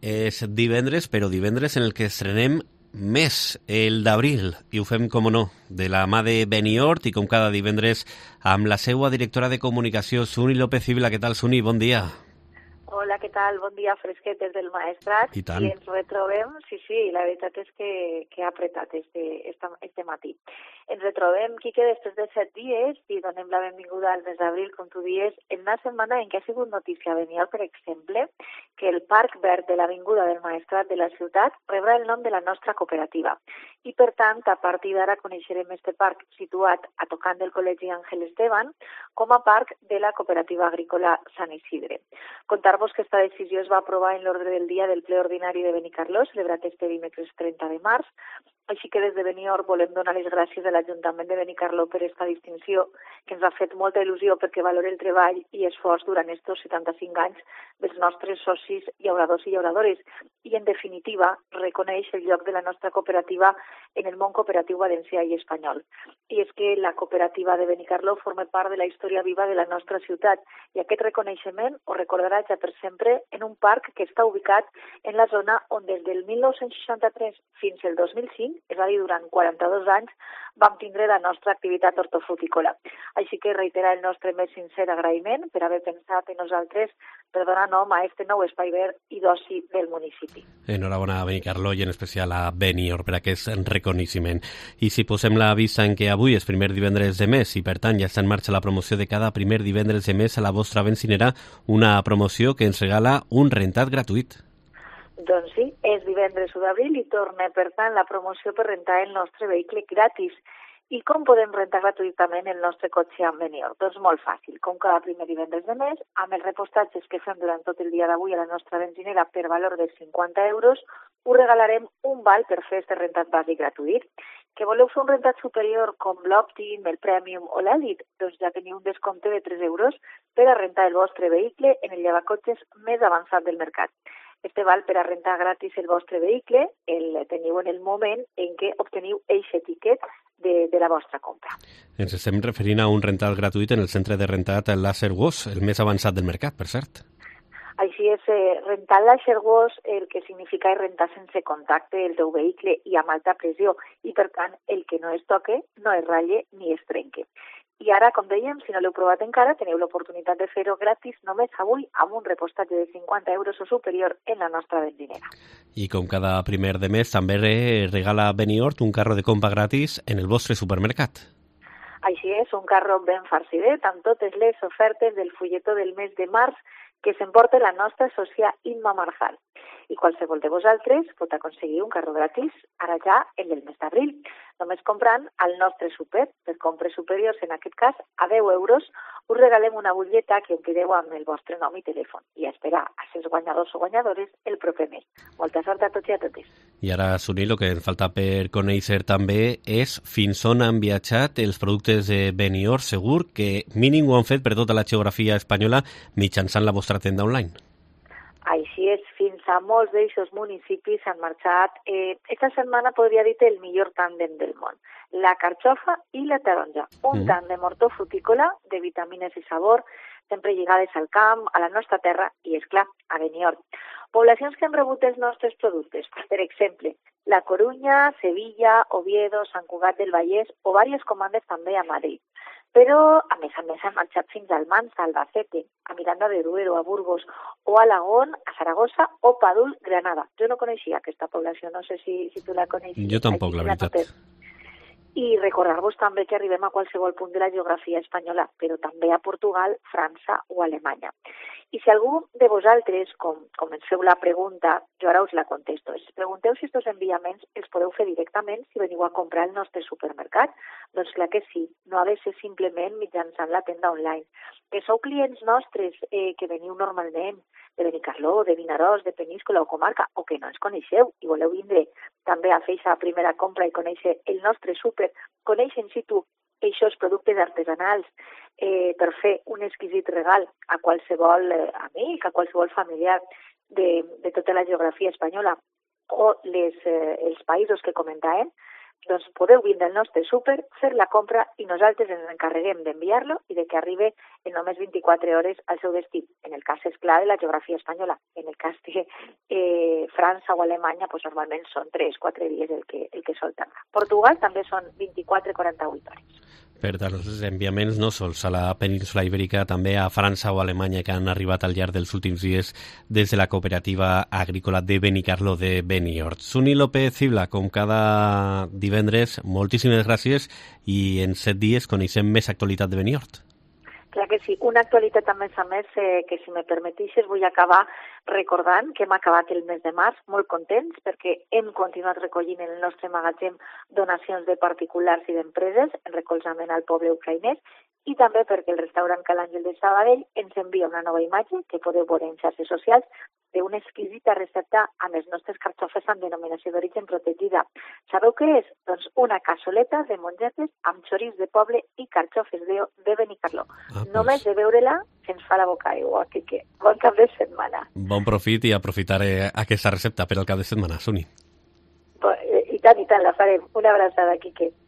És divendres, però divendres en el que estrenem mes, el d'abril, i ho fem, com no, de la mà de Benihort i com cada divendres amb la seua directora de comunicació, Suni López Civila. Què tal, Suni? Bon dia. Hola, què tal? Bon dia, fresquetes del Maestrat. I tant. I ens retrobem, sí, la veritat és que ha apretat este matí. Ens retrobem, Quique, després de 7 dies i donem la benvinguda al mes d'abril, com tu dies, en una setmana en què ha sigut notícia a Benihort, per exemple, que el Parc Verd de l'Avinguda del Maestrat de la ciutat rebrà el nom de la nostra cooperativa. I, per tant, a partir d'ara coneixerem este parc situat a tocant del Col·legi Àngel Esteban com a parc de la cooperativa agrícola Sant Isidre. Contar-vos que esta decisió es va aprovar en l'ordre del dia del ple ordinari de Benicarló, celebrat este dimecres 30 de març, així que des de Benihort volem donar les gràcies a l'Ajuntament de Benicarló per esta distinció, que ens ha fet molta il·lusió perquè valora el treball i esforç durant estos 75 anys dels nostres socis llauradors i llauradores i, en definitiva, reconeix el lloc de la nostra cooperativa en el món cooperatiu valencià i espanyol. I és que la cooperativa de Benicarló forma part de la història viva de la nostra ciutat i aquest reconeixement ho recordarà ja per sempre en un parc que està ubicat en la zona on des del 1963 fins al 2005, és a dir, durant 42 anys, vam tindre la nostra activitat hortofrutícola. Així que reiterar el nostre més sincer agraïment per haver pensat en nosaltres per donar nom a este nou espai verd i d'oci del municipi. Enhorabona a Benicarló i en especial a Benihort per aquest reconeixement. I si posem la vista en què avui és primer divendres de mes i per tant ja està en marxa la promoció de cada primer divendres de mes a la vostra benzinera, una promoció que ens regala un rentat gratuït. Doncs sí, és divendres 1 d'abril i torna, per tant, la promoció per rentar el nostre vehicle gratis. I com podem rentar gratuïtament el nostre cotxe amb Benihort? Doncs molt fàcil, com cada primer divendres de mes, amb els repostatges que fem durant tot el dia d'avui a la nostra benzinera per valor de 50 euros, us regalarem un val per fer este rentat bàsic gratuït. Que voleu fer un rentat superior com l'Òptim, el Premium o l'Elit? Doncs ja teniu un descompte de 3 euros per a rentar el vostre vehicle en el llevacotxes més avançat del mercat. Este val per a rentar gratis el vostre vehicle el teniu en el moment en què obteniu eixe tiquet de la vostra compra. Ens estem referint a un rental gratuït en el centre de rentat Laser Ghost, el més avançat del mercat, per cert. Així és, rentar Laser Ghost el que significa és rentar sense contacte el teu vehicle i amb alta pressió i, per tant, el que no es toque, no es ratlle ni es trenque. I ara, com dèiem, si no l'heu provat encara, teniu l'oportunitat de fer-ho gratis només avui amb un repostatge de 50 euros o superior en la nostra benzinera. I com cada primer de mes, també regala Benihort un carro de compra gratis en el vostre supermercat. Així és, un carro ben farcidet amb totes les ofertes del fulletó del mes de març que s'emporta la nostra sòcia Imma Marjal. I qualsevol de vosaltres pot aconseguir un carro gratis ara ja el del mes d'abril, només comprant al nostre súper. Per compres superiors, en aquest cas, a 10 euros, us regalem una butlleta que omplireu amb el vostre nom i telèfon i a esperar a ser guanyadors o guanyadores el proper mes. Molta sort a tots i a totes. I ara, Suni, el que ens falta per conèixer també és fins on han viatjat els productes de Benihort. Segur que mínim ho han fet per tota la geografia espanyola mitjançant la vostra tenda online. Així és, fins a molts d'eixos municipis han marxat. Esta setmana podria dir el millor tàndem del món, la carxofa i la taronja. Un tàndem hortofrutícola de vitamines i sabor, sempre lligades al camp, a la nostra terra i, és clar, a Benihort. Poblacions que han rebut els nostres productes, per exemple, La Corunya, Sevilla, Oviedo, Sant Cugat del Vallès o diverses comandes també a Madrid. Però, a més, han marxat fins al Mansa, a Albacete, a Miranda de Duero, a Burgos, o a Alagón, a Saragossa o Padul, Granada. Jo no coneixia aquesta població, no sé si tu la coneixies. Jo tampoc, la veritat. I recordar-vos també que arribem a qualsevol punt de la geografia espanyola, però també a Portugal, França o Alemanya. I si algú de vosaltres, com ens feu la pregunta, jo ara us la contesto. Si pregunteu si aquests enviaments els podeu fer directament si veniu a comprar al nostre supermercat, doncs clar que sí, no ha de ser simplement mitjançant la tenda online. Que sou clients nostres que veniu normalment de Benicarló, de Vinaròs, de Peníscola o comarca, o que no ens coneixeu i voleu vindre també a fer aquesta primera compra i conèixer el nostre súper, conèixer in situ aquests productes artesanals per fer un exquisit regal a qualsevol amic, a qualsevol familiar de tota la geografia espanyola o els països que comentàvem, doncs podeu vindre al nostre súper, fer la compra i nosaltres ens encarreguem d'enviar-lo i de que arribi en només 24 hores al seu destí. En el cas, és clar, de la geografia espanyola. En el cas de França o Alemanya, doncs normalment són 3-4 dies el que sol tardar. Portugal també són 24-48 hores. Per tant, els enviaments no sols a la península Ibèrica, també a França o Alemanya, que han arribat al llarg dels últims dies des de la cooperativa agrícola de Benicarló de Beniort. Suni López Cibla, com cada divendres, moltíssimes gràcies i en 7 dies coneixem més actualitat de Beniort. Clar que sí. Una actualitat a més, que si me permetixes vull acabar recordant que hem acabat el mes de març molt contents perquè hem continuat recollint en el nostre magatzem donacions de particulars i d'empreses en recolzament al poble ucraïnès i també perquè el restaurant Ca l'Àngel de Sabadell ens envia una nova imatge que podeu veure en xarxes socials d'una exquisita recepta amb les nostres carxofes amb denominació d'origen protegida. Sabeu què és? Doncs una cassoleta de mongetes amb xoriç de poble i carxofes de Benicarló. Només de veure-la se'ns fa la boca aigua. Quique, bon cap de setmana. Bon profit i aprofitaré aquesta recepta per al cap de setmana, Suni. I tant, la farem. Una abraçada, Quique.